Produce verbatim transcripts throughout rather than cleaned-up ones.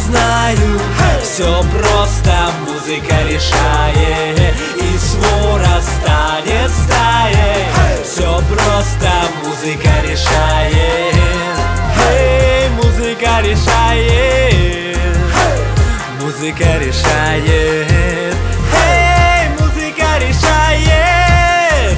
знаю, все просто музыка решает, и свора станет стаей. Все просто музыка решает. Эй, музыка решает. Музыка решает. Эй, музыка решает.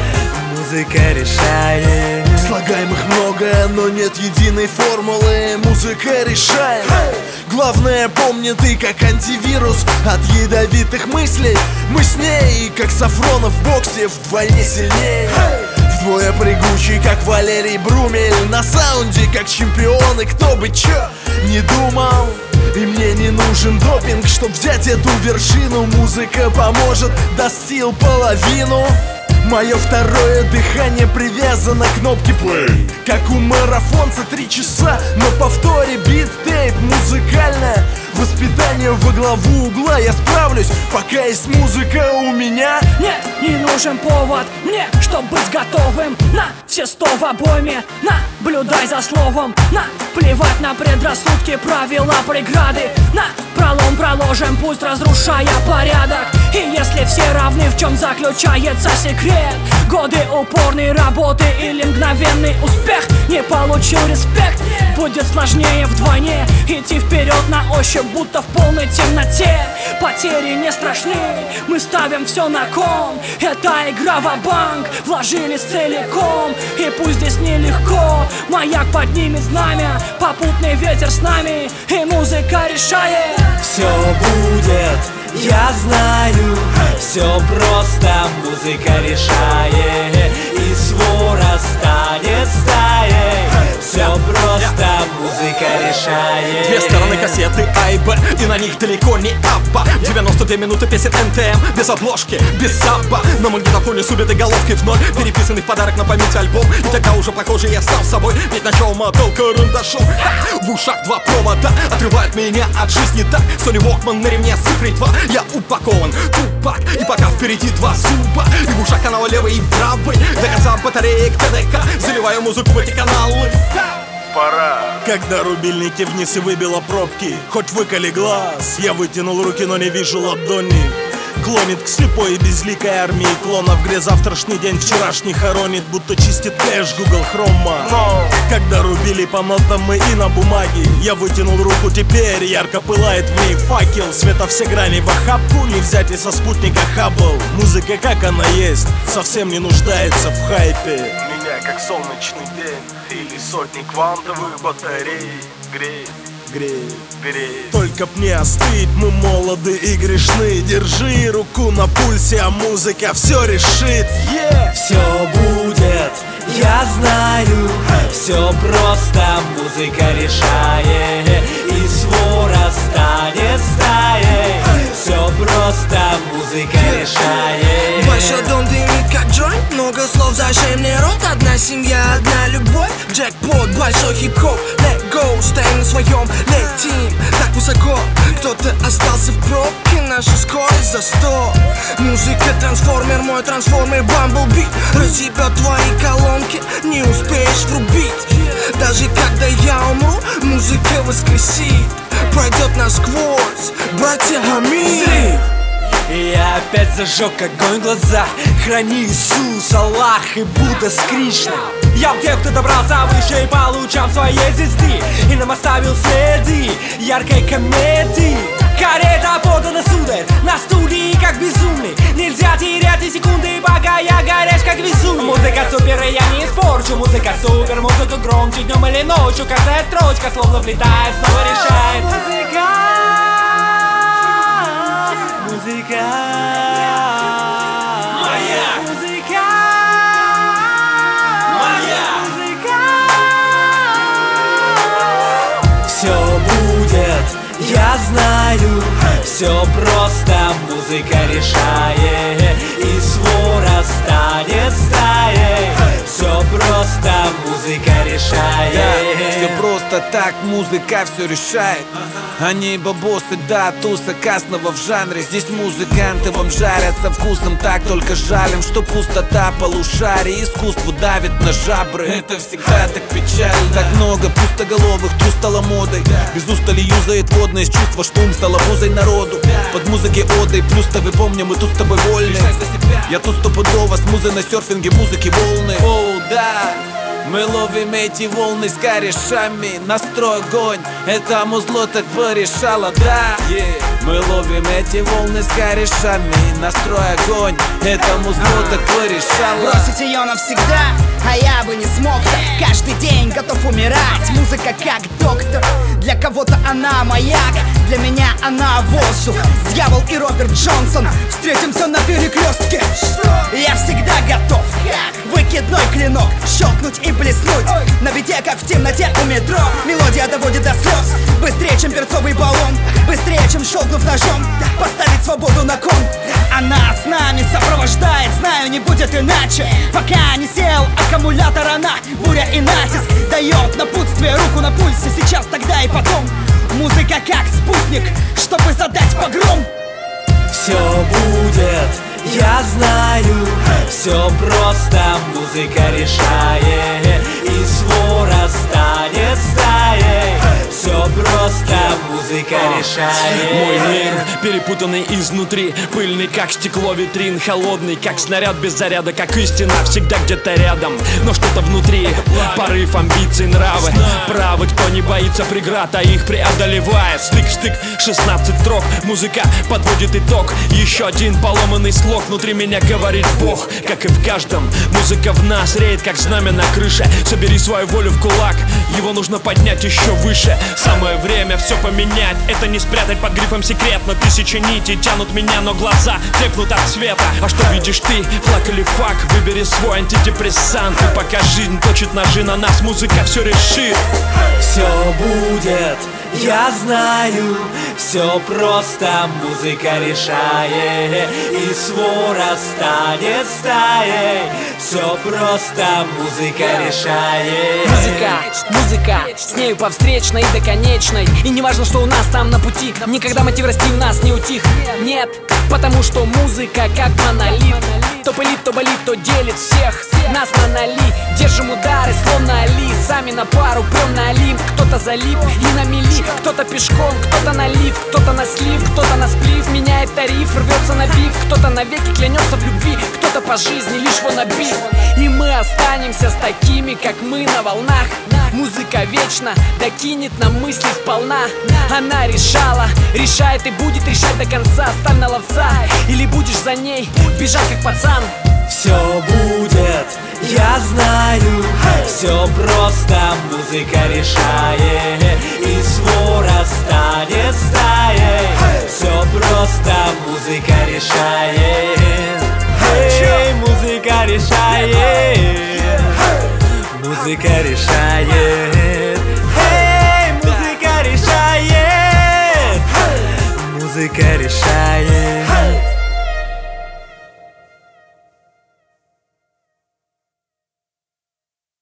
Музыка решает. Слагаемых много, но нет единой формулы. Музыка решает. Главное, помни ты, как антивирус от ядовитых мыслей. Мы с ней, как Сафронов в боксе, вдвойне сильнее. Вдвое прыгучий, как Валерий Брумель. На саунде, как чемпионы, кто бы чё не думал. И мне не нужен допинг, чтоб взять эту вершину. Музыка поможет, даст сил половину. Мое второе дыхание привязано к кнопке play. Как у марафонца три часа на повторе бит-тейп. Музыкальное воспитание во главу угла. Я справлюсь, пока есть музыка у меня. Нет, не нужен повод мне, чтоб быть готовым на все сто в обойме. Наблюдай за словом, на плевать на предрассудки, правила, преграды. На пролом проложим путь, разрушая порядок. И если все равны, в чем заключается секрет? Годы упорной работы или мгновенный успех? Не получил респект, будет сложнее вдвойне идти вперед на ощупь, будто в полной темноте. Потери не страшны, мы ставим все на кон. Это игра ва-банк, вложились целиком. И пусть здесь нелегко, маяк поднимет знамя, попутный ветер с нами, и музыка решает. Все будет, я знаю, все просто музыка решает, и свора станет стаей. Все просто музыка решает. Две стороны кассеты А и Б, и на них далеко не Абба. девяносто две минуты песен эн тэ эм, без обложки, без сабба. На магнитофоне с убитой головкой вновь переписанный в подарок на память альбом. И тогда уже похоже я стал собой, ведь начал мотал карандашом. В ушах два провода отрывают меня от жизни так. Sony Walkman на ремне с цифрой два. Я упакован, тупак, и пока впереди два зуба. И в ушах канала левый и правый, до конца батареек тэ дэ ка. Заливаю музыку в эти каналы. Пора. Когда рубильники вниз и выбило пробки, хоть выколи глаз, я вытянул руки, но не вижу ладони. Клонит к слепой и безликой армии клонов, где завтрашний день вчерашний хоронит, будто чистит кэш Google Chrome. Но когда рубили по нотам мы и на бумаге, я вытянул руку, теперь ярко пылает в ней факел. Света все грани в охапку, не взять и со спутника Хаббл. Музыка как она есть, совсем не нуждается в хайпе. Меня как солнечный день или сотни квантовых батарей греет. Греет, греет. Только б не остыть, мы молоды и грешны. Держи руку на пульсе, а музыка все решит. Yeah! Все будет, я знаю, все просто музыка решает, и свора станет стаей. Все просто музыка решает. Большой дом дымит как джойнт, много слов, зачем мне рот? Одна семья, одна любовь, джекпот, большой хип-хоп. Let go, стоим на своем, летим так высоко. Кто-то остался в пробке, наша скорость за сто. Музыка трансформер, мой трансформер Бамблби. Разъебет твои колонки, не успеешь врубить. Даже когда я умру, музыка воскресит, пройдет насквозь, братья Аминь. Я опять зажег огонь в глазах. Храни Иисус, Аллах и Будда с Кришной. Я в тех, кто добрался выше и по лучам своей звезды, и нам оставил следы яркой кометы. Карета подана, сударь, на студии как безумный. Нельзя терять и секунды, пока я горяч как безумный. Музыка супер, и я не испорчу. Музыка супер, музыка громче днем или ночью. Каждая строчка словно влетает, снова решает. Музыка, музыка моя, музыка моя, музыка. Все будет, я знаю, все просто музыка решает, и свора станет стаей. Все просто музыка решает. Да, все просто. просто так, музыка все решает. Они бабосы, да, туса кастного в жанре. Здесь музыканты вам жарят со вкусом, так только жалим, что пустота полушарий искусству давит на жабры. Это всегда так печально. Так много пустоголовых, тру стало модой. Без устали юзает водное из чувства, что ум стало музой народу. Под музыки одой, плюс то вы помни, мы тут с тобой вольны. Я тут стопудово с музой на серфинге, музыки волны. Оу, да, мы ловим эти волны с корешами. Настрой огонь, это музло так порешало, да, yeah. Мы ловим эти волны с корешами. Настрой огонь, это музло так порешало. Бросить ее навсегда, а я бы не смог так. Каждый день готов умирать. Музыка как доктор, для кого-то она маяк, для меня она воздух. Дьявол и Роберт Джонсон, встретимся на перекрестке. Я всегда готов, выкидной клинок, щелкнуть и блеснуть на бите, как в темноте у метро. Мелодия доводит до слез, быстрее, чем перцовый баллон, быстрее, чем щелкнув ножом, поставить свободу на кон. Она с нами сопровождает, знаю, не будет иначе. Пока не сел аккумулятор, она, буря и натиск, дает напутствие, руку на пульсе, сейчас, тогда и потом. Музыка как спутник, чтобы задать погром. Все будет, я знаю, все просто, музыка решает, и свора станет стаей. Все просто, музыка решает. Мой мир перепутанный изнутри, пыльный как стекло витрин, холодный как снаряд без заряда, как истина всегда где-то рядом, но что-то внутри, порыв амбиций, нравы правы, кто не боится преград, а их преодолевает. Стык в стык, шестнадцать строк, музыка подводит итог. Еще один поломанный слог, внутри меня говорит Бог, как и в каждом. Музыка в нас реет, как знамя на крыше. Собери свою волю в кулак, его нужно поднять еще выше. Самое время все поменять, это не спрятать под грифом секретно. Тысячи нитей тянут меня, но глаза трепнут от света. А что видишь ты, флаг или фак? Выбери свой антидепрессант, и пока жизнь точит ножи на нас, музыка все решит. Все будет, я знаю, все просто, музыка решает, и свора станет стаей. Все просто, музыка решает. Музыка, музыка, с нею по встречной и до конечной. И не важно, что у нас там на пути, никогда мотив расти в нас не утих. Нет, потому что музыка как монолит, то пылит, то болит, то делит всех нас на нали. Держим удары, словно Али, сами на пару прям на Олимп. Кто-то залип и на мели, кто-то пешком, кто-то на лифт, кто-то на слив, кто-то на сплив, меняет тариф, рвется на биф. Кто-то навеки клянется в любви, кто-то по жизни лишь воннабив. И мы останемся с такими, как мы, на волнах. Музыка вечно докинет нам мысли сполна. Она решала, решает и будет решать до конца. Ставь на ловца, или будешь за ней бежать как пацан. Все будет, я знаю, все просто, музыка решает, и свора станет стаей. Все просто, музыка решает. Эй, музыка решает. Музыка решает. Эй, музыка решает. Музыка решает.